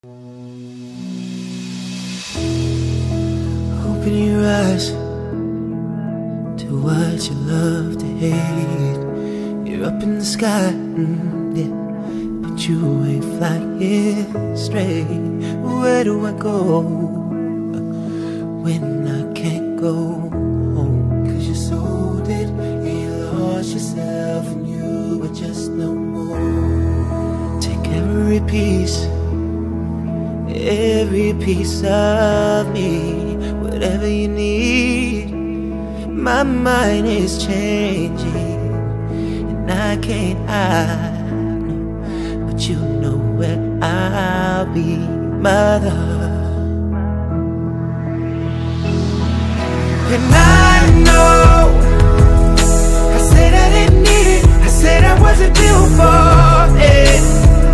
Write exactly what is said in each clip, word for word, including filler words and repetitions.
Open your eyes to what you love to hate. You're up in the sky, mm, yeah, but you ain't flying straight. Where do I go when I can't go home? Cause you sold it and you lost yourself and you were just no more. Take every piece, every piece of me, whatever you need. My mind is changing and I can't hide, no, but you know where I'll be, mother. And I know I said I didn't need it, I said I wasn't built for it,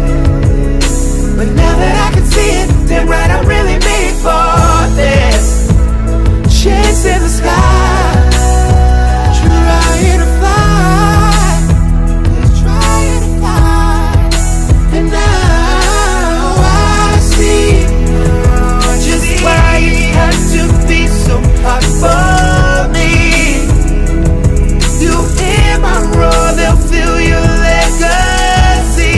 but now that I can see it, damn right I'm really made for this. Chase in the sky, trying to fly, trying to fly. And now I see just why it had to be so hard for me. You hear my roar, they'll feel your legacy.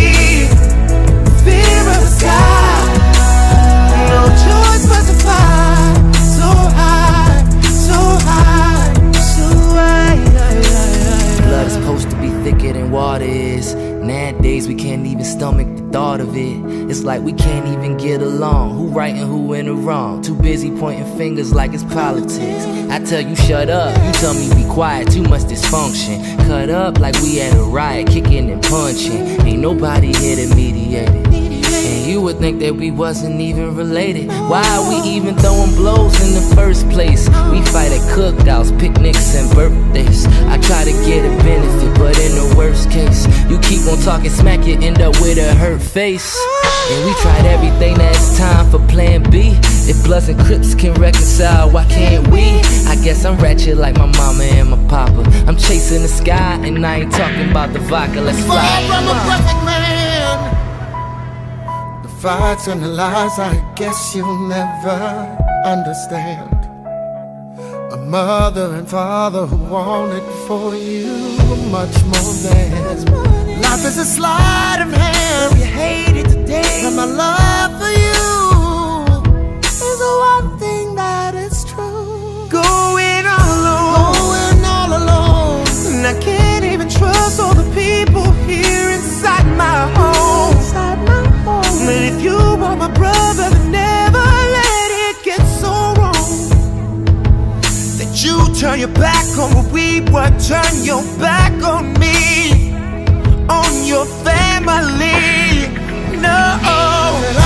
Fear of the sky, no choice but to fly so high, so high, so high. Blood is supposed to be thicker than water is. Nowadays we can't even stomach the thought of it. It's like we can't even get along. Who right and who in the wrong? Too busy pointing fingers like it's politics. I tell you shut up, you tell me be quiet. Too much dysfunction. Cut up like we at a riot, kicking and punching. Ain't nobody here to mediate it. And you would think that we wasn't even related. Why are we even throwing blows in the first place? We fight at cookouts, picnics, and birthdays. I try to get a benefit, but in the worst case, you keep on talking smack, you end up with a hurt face. And we tried everything, now it's time for plan B. If Bloods and Crips can reconcile, why can't we? I guess I'm ratchet like my mama and my papa. I'm chasing the sky, and I ain't talking about the vodka, let's fly. Far from a perfect man, the fights and the lies I guess you'll never understand. A mother and father who wanted for you much more than life is a sleight of hand. You hate it today, and my love for you is the one thing that is true. Going all alone, Going all alone, and I can't even trust all the people here inside my home. inside my home. But if you are my brother, then never let it get so wrong that you turn your back on what we were. Turn your back on me, on your family. No,